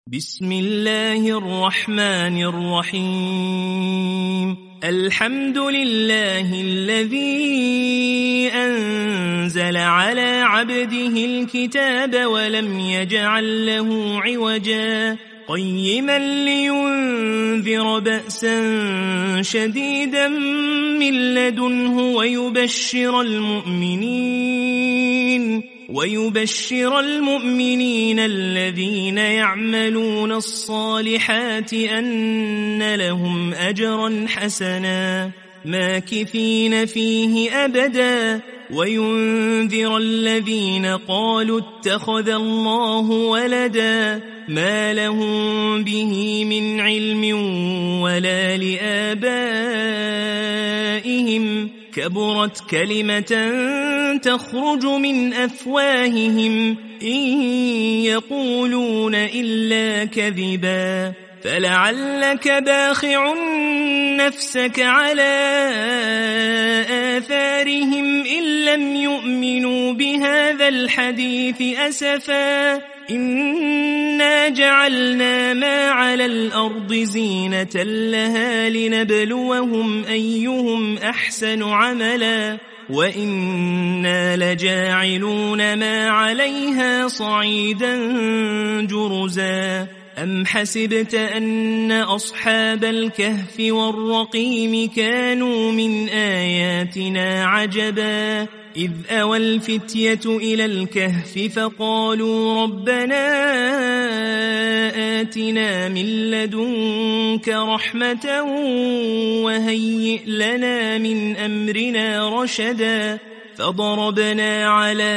بسم الله الرحمن الرحيم. الحمد لله الذي أنزل على عبده الكتاب ولم يجعل له عوجا قيما لينذر بأسا شديدا من لدنه ويبشر المؤمنين الذين يعملون الصالحات أن لهم أجرا حسنا ماكثين فيه أبدا وينذر الذين قالوا اتخذ الله ولدا ما لهم به من علم ولا لآبائهم كبرت كلمة تخرج من أفواههم إن يقولون إلا كذبا فلعلك باخع نفسك على آثارهم إن لم يؤمنوا بهذا الحديث أسفا إنا جعلنا ما على الأرض زينة لها لنبلوهم أيهم أحسن عملا وإنا لجاعلون ما عليها صعيدا جرزا أم حسبت أن أصحاب الكهف والرقيم كانوا من آياتنا عجبا إذ أوى الفتية إلى الكهف فقالوا ربنا آتنا من لدنك رحمة وهيئ لنا من أمرنا رشدا فضربنا على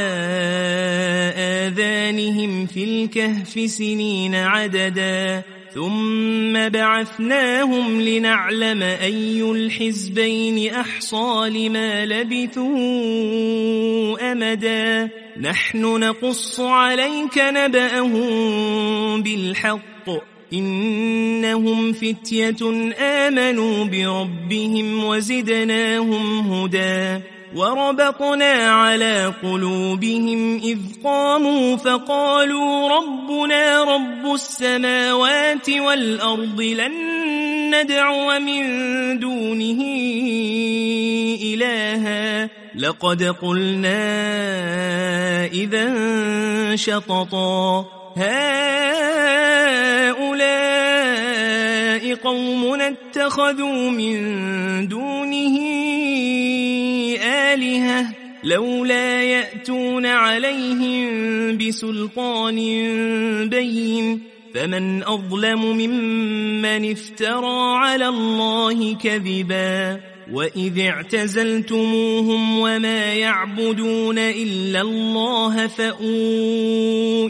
آذانهم في الكهف سنين عددا ثم بعثناهم لنعلم أي الحزبين أحصى لما لبثوا أمدا نحن نقص عليك نبأهم بالحق إنهم فتية آمنوا بربهم وزدناهم هدى وربطنا على قلوبهم إذ قاموا فقالوا ربنا رب السماوات والأرض لن ندعو من دونه إلها لقد قلنا إذا شططا هؤلاء قومنا اتخذوا من دونه آلهة لولا يأتون عليهم بسلطان بين فمن أظلم ممن افترى على الله كذبا وإذ اعتزلتموهم وما يعبدون إلا الله فأووا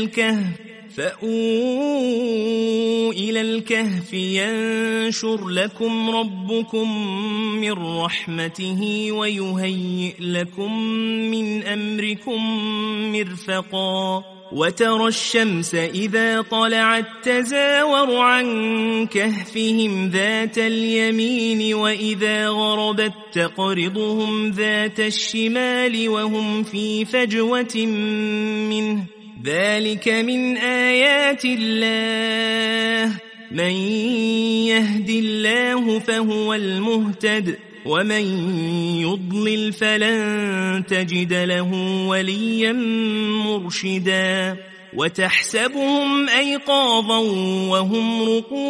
إلى الكهف ينشر لكم ربكم من رحمته ويهيئ لكم من أمركم مرفقا وترى الشمس إذا طلعت تزاور عن كهفهم ذات اليمين وإذا غربت تقرضهم ذات الشمال وهم في فجوة منه ذلك من آيات الله من يهد الله فهو المهتد ومن يضلل فلن تجد له وليا مرشدا وتحسبهم أيقاظا وهم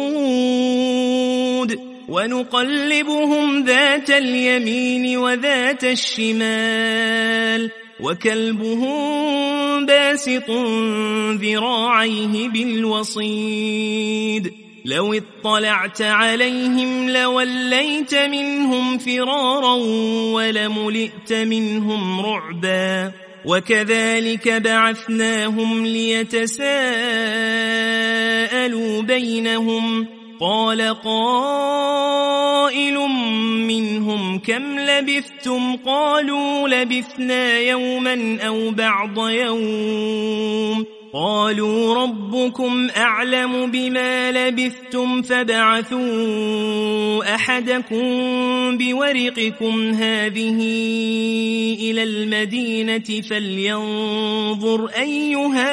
رقود ونقلبهم ذات اليمين وذات الشمال وكلبهم باسط ذراعيه بالوصيد لو اطلعت عليهم لوليت منهم فرارا ولملئت منهم رعبا وكذلك بعثناهم ليتساءلوا بينهم قال قائل منهم كم لبثتم قالوا لبثنا يوما أو بعض يوم قالوا ربكم أعلم بما لبثتم فابعثوا أحدكم بورقكم هذه إلى المدينة فلينظر أيها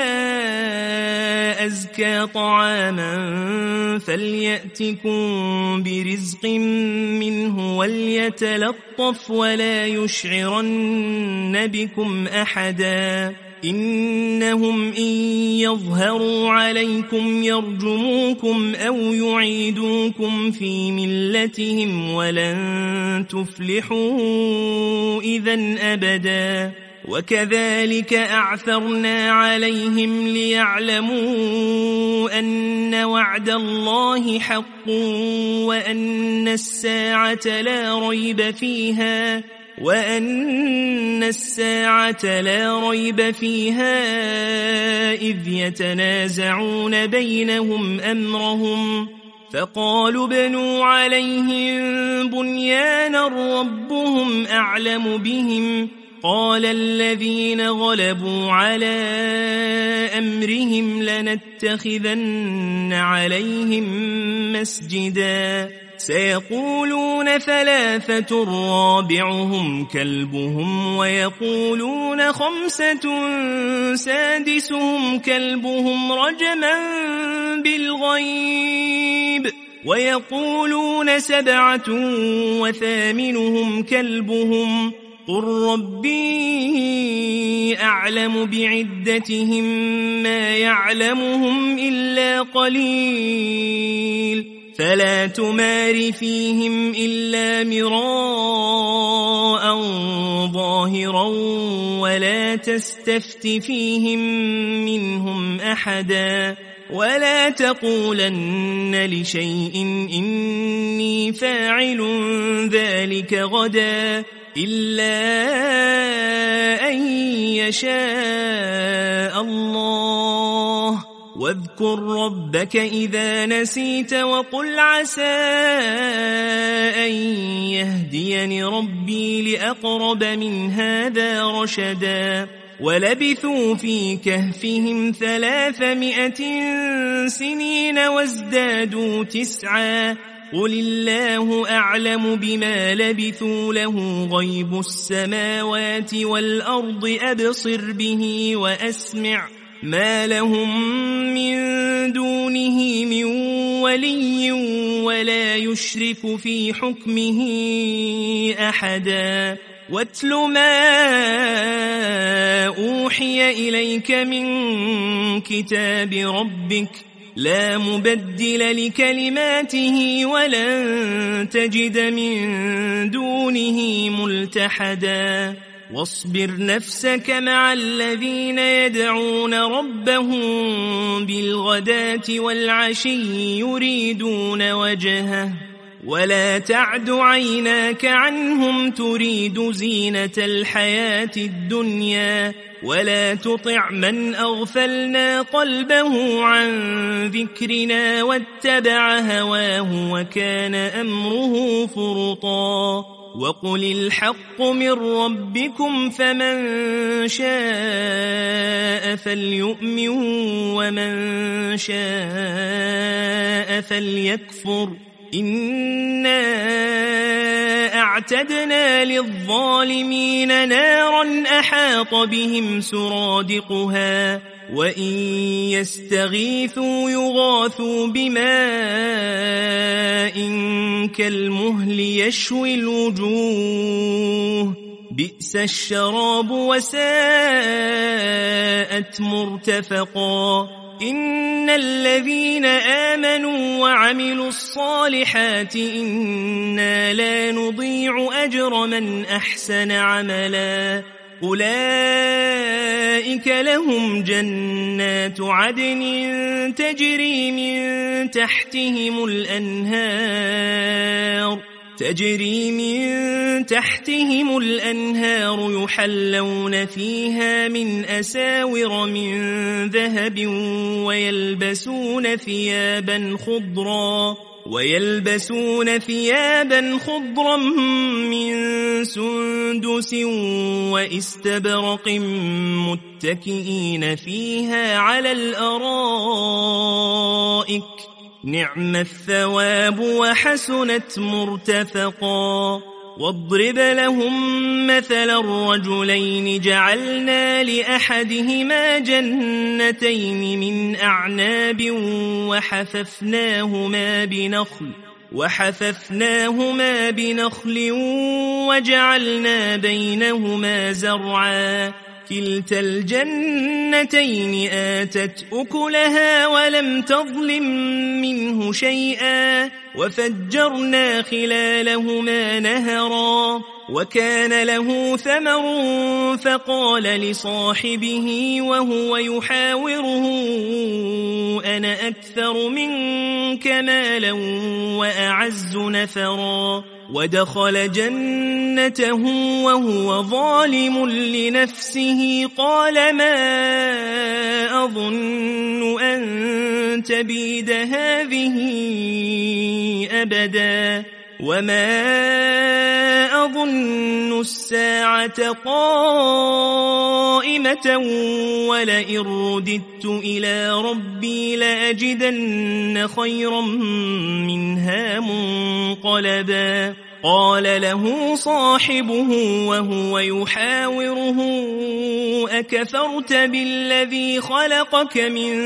أزكى طعاما فليأتكم برزق منه وليتلطف ولا يشعرن بكم أحدا إنهم إن يظهروا عليكم يرجموكم أو يعيدوكم في ملتهم ولن تفلحوا إذن أبدا وكذلك أعثرنا عليهم ليعلموا أن وعد الله حق وأن الساعة لا ريب فيها إذ يتنازعون بينهم أمرهم فقالوا ابنوا عليهم بنيانا ربهم أعلم بهم قال الذين غلبوا على أمرهم لنتخذن عليهم مسجدا سيقولون 3 رابعهم كلبهم ويقولون 5 سادسهم كلبهم رجما بالغيب ويقولون 7 وثامنهم كلبهم قل ربي أعلم بعدتهم ما يعلمهم إلا قليل فلا تمار فيهم إلا مراء ظاهرا ولا تستفت فيهم منهم أحدا ولا تقولن لشيء إني فاعل ذلك غدا إلا أن يشاء الله واذكر ربك إذا نسيت وقل عسى أن يهديني ربي لأقرب من هذا رشدا ولبثوا في كهفهم 300 سنين وازدادوا 9 قل الله أعلم بما لبثوا له غيب السماوات والأرض أبصر به وأسمع ما لهم من دونه من ولي ولا يشرك في حكمه أحدا واتل ما أوحي إليك من كتاب ربك لا مبدل لكلماته ولن تجد من دونه ملتحدا واصبر نفسك مع الذين يدعون ربهم بالغداة والعشي يريدون وجهه ولا تعد عيناك عنهم تريد زينة الحياة الدنيا ولا تطع من أغفلنا قلبه عن ذكرنا واتبع هواه وكان أمره فرطا وقل الحق من ربكم فمن شاء فليؤمن ومن شاء فليكفر إنا أعتدنا للظالمين نارا أحاط بهم سرادقها وإن يستغيثوا يغاثوا بماء كالمهل يشوي الوجوه بئس الشراب وساءت مرتفقا إن الذين آمنوا وعملوا الصالحات إنا لا نضيع أجر من أحسن عملا أولئك لهم جنات عدن تجري من تحتهم الأنهار يحلون فيها من أساور من ذهب ويلبسون ثيابا ويلبسون ثيابا خضرا من سندس وإستبرق متكئين فيها على الأرائك نعم الثواب وحسنت مرتفقا واضرب لهم مثل الرجلين جعلنا لأحدهما جنتين من أعناب وحففناهما بنخل وجعلنا بينهما زرعا كلتا الجنتين آتت أكلها ولم تظلم منه شيئا وفجرنا خلالهما نهرا وكان له ثمر فقال لصاحبه وهو يحاوره أنا أكثر منك مالا وأعز نفرا ودخل جنته وهو ظالم لنفسه قال ما أظن أن تبيد هذه أبدا وما أظن الساعة قائمة ولئن رددت إلى ربي لأجدن خيرا منها منقلبا قال له صاحبه وهو يحاوره أكفرت بالذي خلقك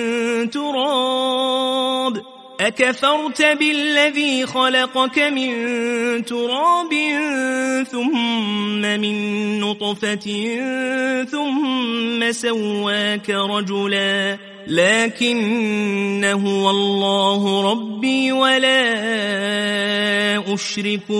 من تراب ثم من نطفة ثم سواك رجلا لكن هو الله ربي ولا أشرك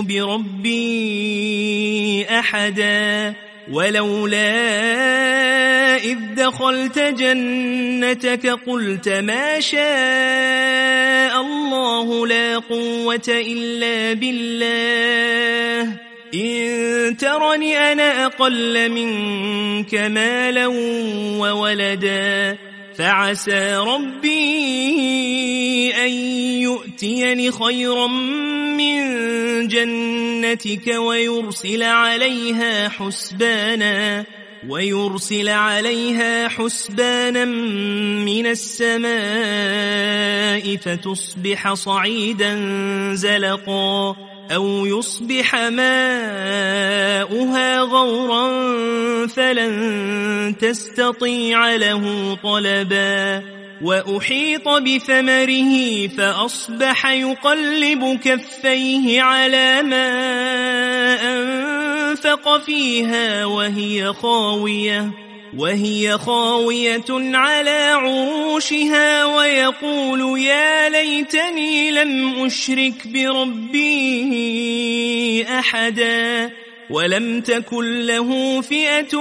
بربي أحدا ولولا إذ دخلت جنتك قلت ما شاء الله لا قوة إلا بالله إن ترني أنا أقل منك مالا وولدا فعسى ربي أن يؤتيني خيرا من جنتك ويرسل عليها حسبانا من السماء فتصبح صعيدا زلقا أو يصبح ماؤها غورا فلن تستطيع له طلبا وأحيط بثمره فأصبح يقلب كفيه على ما أنفق فيها وهي خاوية على عروشها ويقول يا ليتني لم أشرك بربي أحدا ولم تكن له فئة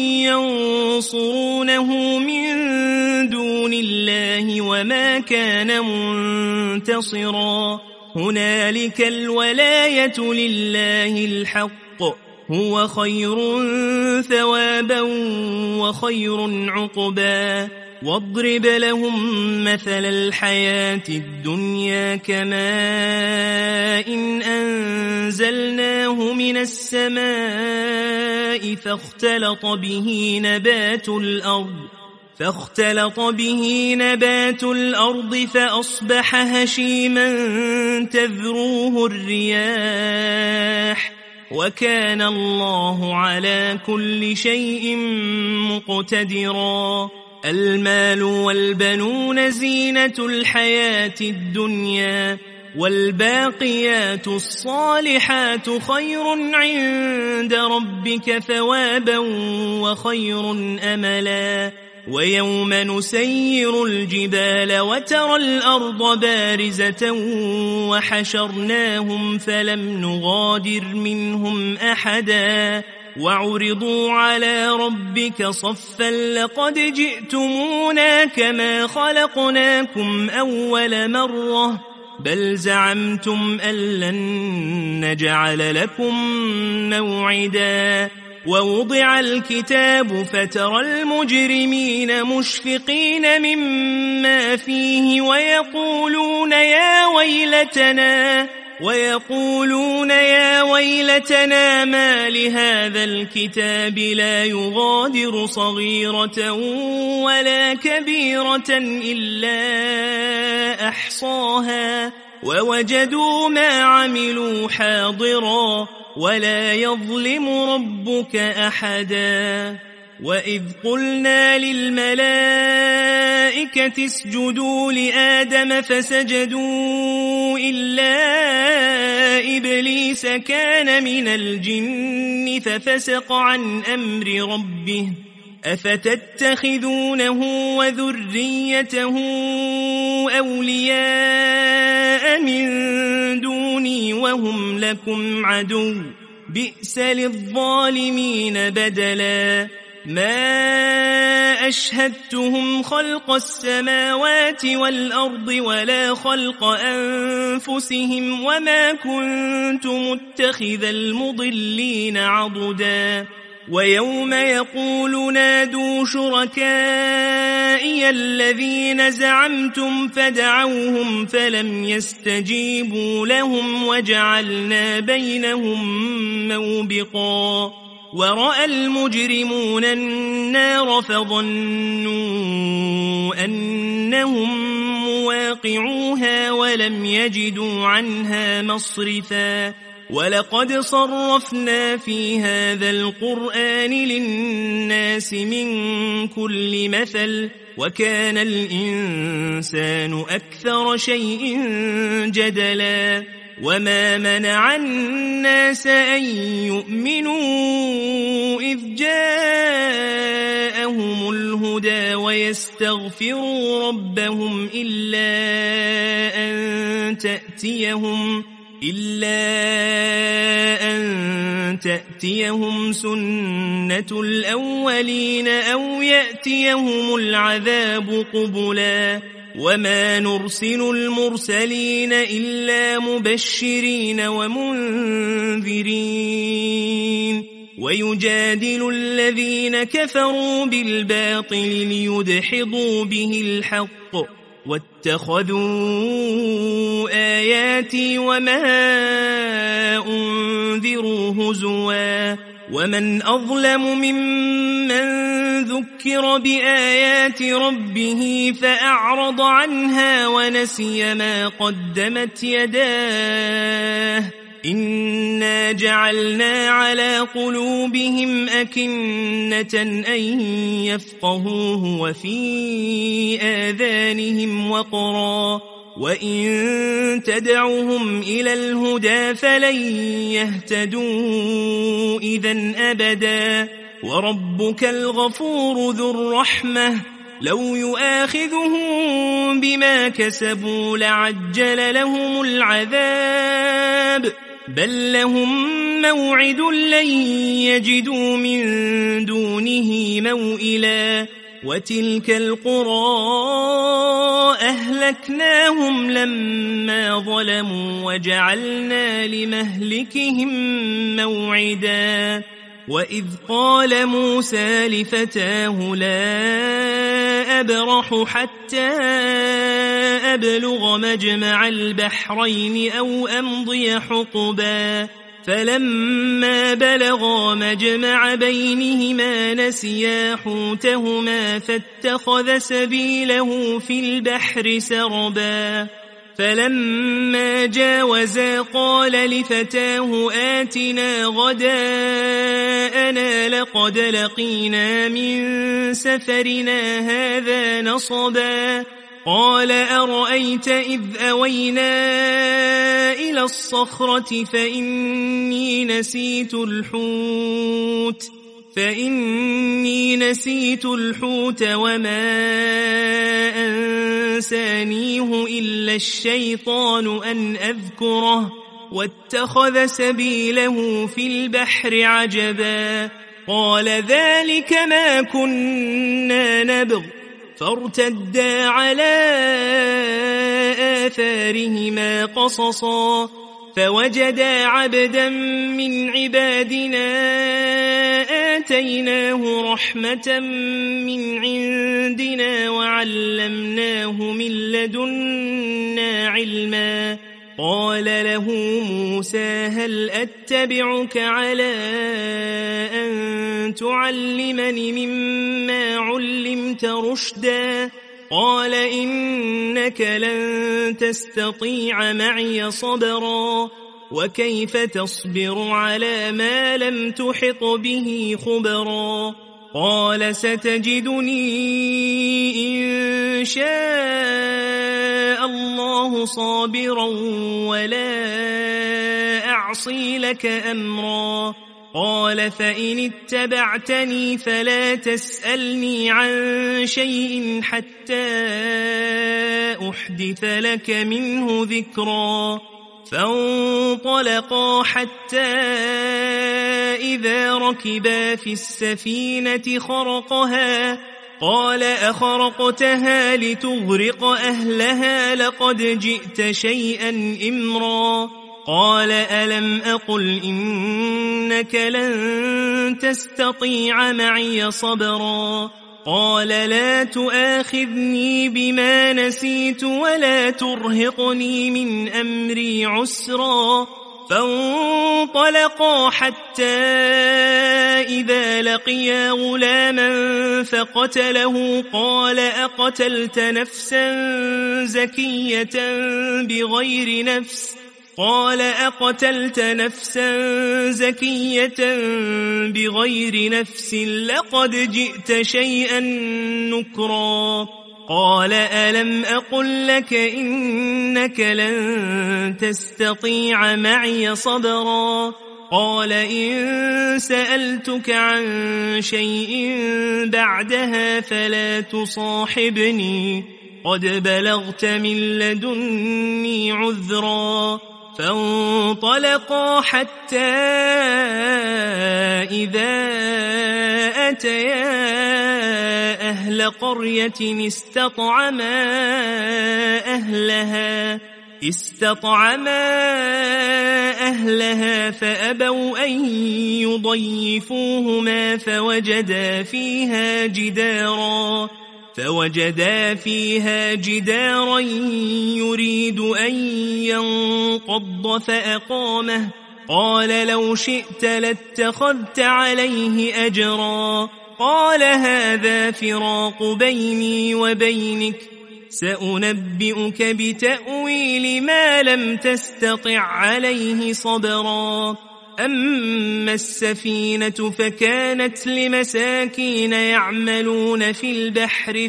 ينصرونه من دون الله وما كان منتصرا هنالك الولاية لله الحق هو خير ثوابا وخير عقبا واضرب لهم مثل الحياة الدنيا كماء إن أنزلناه من السماء فاختلط به نبات الأرض فأصبح هشيما تذروه الرياح وكان الله على كل شيء مقتدرا المال والبنون زينة الحياة الدنيا والباقيات الصالحات خير عند ربك ثوابا وخير أملا ويوم نسير الجبال وترى الأرض بارزة وحشرناهم فلم نغادر منهم أحدا وعرضوا على ربك صفا لقد جئتمونا كما خلقناكم أول مرة بل زعمتم أن لن نجعل لكم موعدا ووضع الكتاب فترى المجرمين مشفقين مما فيه ويقولون يا ويلتنا ما لهذا الكتاب لا يغادر صغيرة ولا كبيرة إلا أحصاها ووجدوا ما عملوا حاضرا ولا يظلم ربك أحدا. وإذ قلنا للملائكة اسجدوا لآدم فسجدوا إلا إبليس كان من الجن ففسق عن أمر ربه أفتتخذونه وذريته أولياء من دوني وهم لكم عدو بئس للظالمين بدلا. ما أشهدتهم خلق السماوات والأرض ولا خلق أنفسهم وما كنت متخذ المضلين عضدا. ويوم يقول نادوا شركائي الذين زعمتم فدعوهم فلم يستجيبوا لهم وجعلنا بينهم موبقا. ورأى المجرمون النار فظنوا أنهم مواقعوها ولم يجدوا عنها مصرفا. ولقد صرفنا في هذا القرآن للناس من كل مثل وكان الإنسان أكثر شيء جدلا. وما منع الناس أن يؤمنوا إذ جاءهم الهدى ويستغفروا ربهم إلا أن تأتيهم سنة الأولين أو يأتيهم العذاب قبلا. وما نرسل المرسلين إلا مبشرين ومنذرين ويجادل الذين كفروا بالباطل ليدحضوا به الحق واتخذوا آياتي وما أنذروا هزوا. ومن أظلم ممن ذكر بآيات ربه فأعرض عنها ونسي ما قدمت يداه إنا جعلنا على قلوبهم أكنة أن يفقهوه وفي آذانهم وقرا وإن تدعوهم إلى الهدى فلن يهتدوا إذن أبدا. وربك الغفور ذو الرحمة لو يؤاخذهم بما كسبوا لعجل لهم العذاب بل لهم موعد لن يجدوا من دونه موئلا. وتلك القرى أهلكناهم لما ظلموا وجعلنا لمهلكهم موعدا. وإذ قال موسى لفتاه لا أبرح حتى أبلغ مجمع البحرين أو أمضي حقبا. فلما بلغا مجمع بينهما نسيا حوتهما فاتخذ سبيله في البحر سربا. فلما جاوزا قال لفتاه آتنا غداءنا لقد لقينا من سفرنا هذا نصبا. قال أرأيت إذ أوينا إلى الصخرة فإني نسيت الحوت وما أنسانيه إلا الشيطان أن أذكره واتخذ سبيله في البحر عجبا. قال ذلك ما كنا نبغ فارتدا على آثارهما قصصا. فوجدا عبدا من عبادنا آتيناه رحمة من عندنا وعلمناه من لدنا علما. قال له موسى هل أتبعك على أن تعلمني مما علمت رشدا؟ قال إنك لن تستطيع معي صبرا وكيف تصبر على ما لم تحط به خبرا؟ قال ستجدني إن شاء الله صابرا ولا أعصي لك أمرا. قال فإن اتبعتني فلا تسألني عن شيء حتى أحدث لك منه ذكرا. فانطلقا حتى إذا ركبا في السفينة خرقها قال أخرقتها لتغرق أهلها لقد جئت شيئا إمرا. قال ألم أقل إنك لن تستطيع معي صبرا؟ قال لا تؤاخذني بما نسيت ولا ترهقني من أمري عسرا. فانطلقا حتى إذا لقيا غلاما فقتله قال أقتلت نفسا زكية بغير نفس؟ قال أقتلت نفسا زكية بغير نفس لقد جئت شيئا نكرا. قال ألم أقل لك إنك لن تستطيع معي صبرا؟ قال إن سألتك عن شيء بعدها فلا تصاحبني قد بلغت من لدني عذرا. فانطلقا حتى إذا أتيا أهل قرية استطعما أهلها فأبوا أن يضيفوهما فوجدا فيها جدارا يريد أن ينقض فأقامه. قال لو شئت لاتخذت عليه أجرا. قال هذا فراق بيني وبينك سأنبئك بتأويل ما لم تستطع عليه صبرا. أما السفينة فكانت لمساكين يعملون في البحر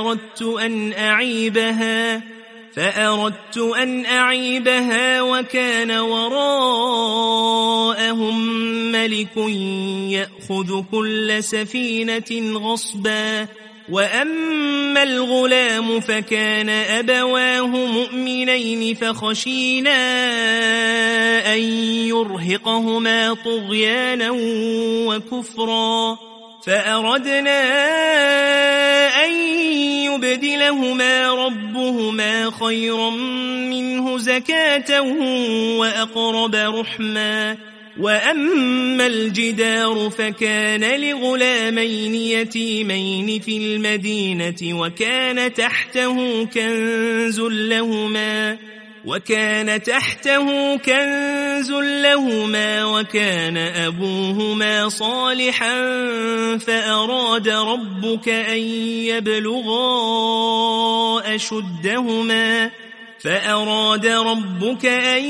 فأردت أن أعيبها وكان وراءهم ملك يأخذ كل سفينة غصبا. وأما الغلام فكان أبواه مؤمنين فخشينا أن يرهقهما طغيانا وكفرا فأردنا أن يبدلهما ربهما خيرا منه زكاة وأقرب رحما. وأما الجدار فكان لغلامين يتيمين في المدينة وكان تحته كنز لهما وكان أبوهما صالحا فأراد ربك أن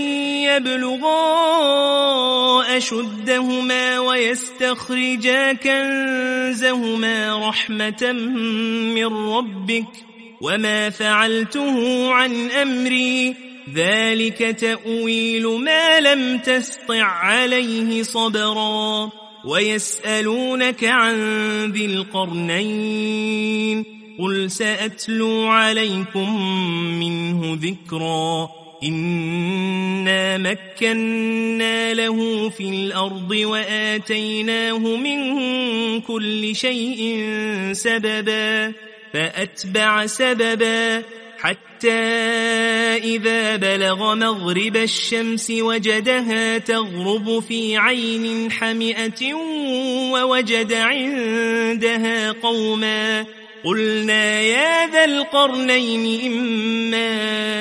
يبلغا أشدهما ويستخرجا كنزهما رحمة من ربك وما فعلته عن أمري ذلك تأويل ما لم تسطع عليه صبرا. ويسألونك عن ذي القرنين قل سأتلو عليكم منه ذكرا. إنا مكنا له في الأرض وآتيناه من كل شيء سببا فأتبع سببا حتى إذا بلغ مغرب الشمس وجدها تغرب في عين حمئة ووجد عندها قوما قلنا يا ذا القرنين إما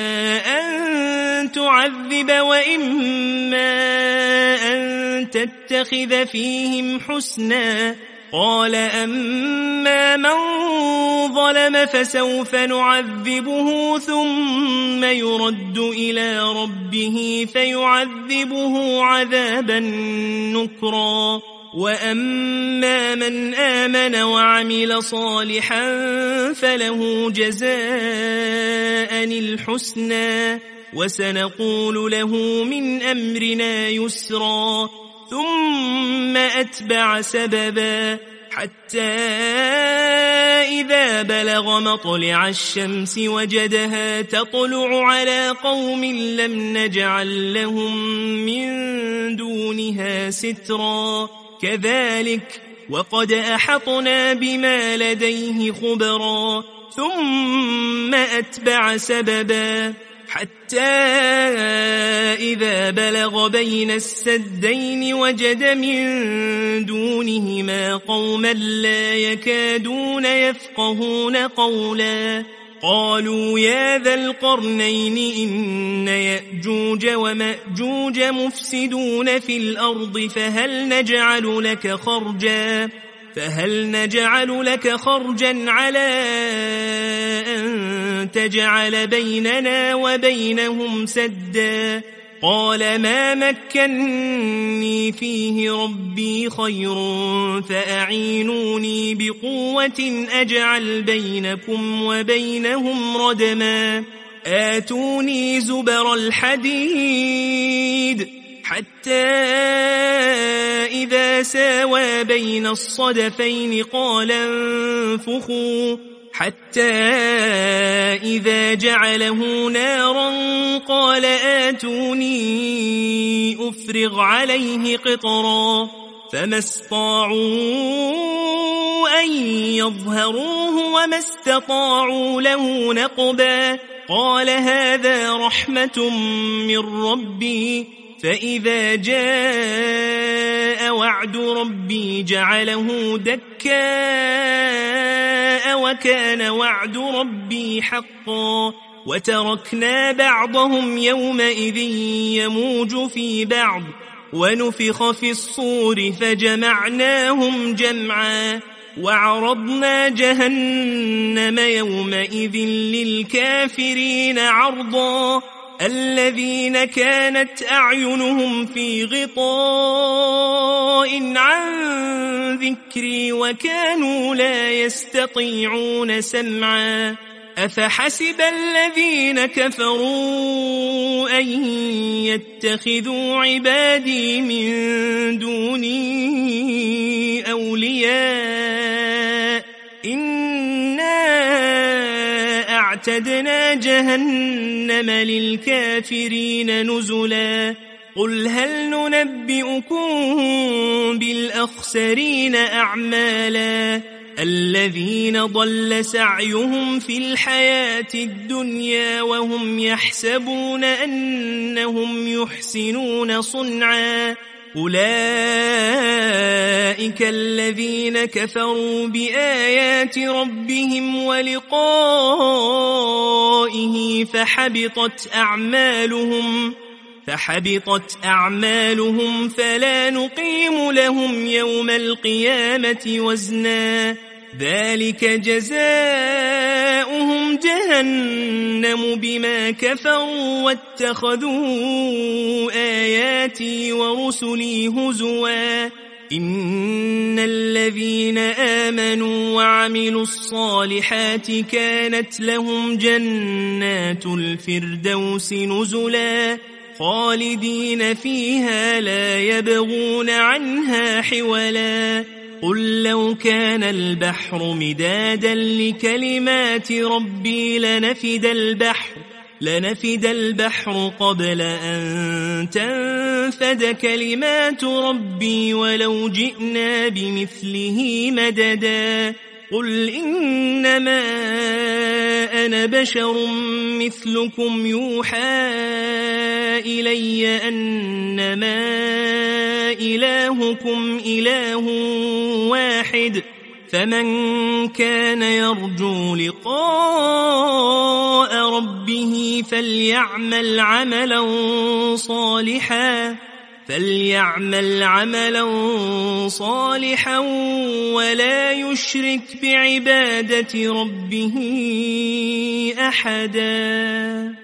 أن تعذب وإما أن تتخذ فيهم حسنا قال أما من ظلم فسوف نعذبه ثم يرد إلى ربه فيعذبه عذابا نكرا وأما من آمن وعمل صالحا فله جزاء الحسنى وسنقول له من أمرنا يسرا ثم أتبع سببا حتى إذا بلغ مطلع الشمس وجدها تطلع على قوم لم نجعل لهم من دونها سترا كذلك وقد أحطنا بما لديه خبرا ثم أتبع سببا حتى إذا بلغ بين السدين وجد من دونهما قوما لا يكادون يفقهون قولا قالوا يا ذا القرنين إن يأجوج ومأجوج مفسدون في الأرض فهل نجعل لك خرجا على أن تجعل بيننا وبينهم سدا قال ما مكنني فيه ربي خير فأعينوني بقوة أجعل بينكم وبينهم ردما آتوني زبر الحديد حتى إذا ساوى بين الصدفين قال انفخوا حتى إذا جعله نارا قال آتوني أفرغ عليه قطرا فما استطاعوا أن يظهروه وما استطاعوا له نقبا قال هذا رحمة من ربي فإذا جاء وعد ربي جعله دكاء وكان وعد ربي حقا وتركنا بعضهم يومئذ يموج في بعض ونفخ في الصور فجمعناهم جمعا وعرضنا جهنم يومئذ للكافرين عرضا الذين كانت أعينهم في غطاء عن ذكري وكانوا لا يستطيعون سمعا أفحسب الذين كفروا أن يتخذوا عبادي من دوني أولياء إنا أعتدنا جهنم للكافرين نزلا قل هل ننبئكم بالأخسرين أعمالا الذين ضل سعيهم في الحياة الدنيا وهم يحسبون أنهم يحسنون صنعا أولئك الذين كفروا بآيات ربهم ولقائه فحبطت أعمالهم فلا نقيم لهم يوم القيامة وزنا ذلك جزاؤهم جهنم بما كفروا واتخذوا آياتي ورسلي هزوا إن الذين آمنوا وعملوا الصالحات كانت لهم جنات الفردوس نزلا خالدين فيها لا يبغون عنها حولا قل لو كان البحر مدادا لكلمات ربي لنفد البحر قبل أن تنفد كلمات ربي ولو جئنا بمثله مددا قل إنما أنا بشر مثلكم يوحى إلي أنما إلهكم إله واحد فمن كان يرجو لقاء ربه فليعمل عملا صالحا ولا يشرك بعبادة ربه أحدا.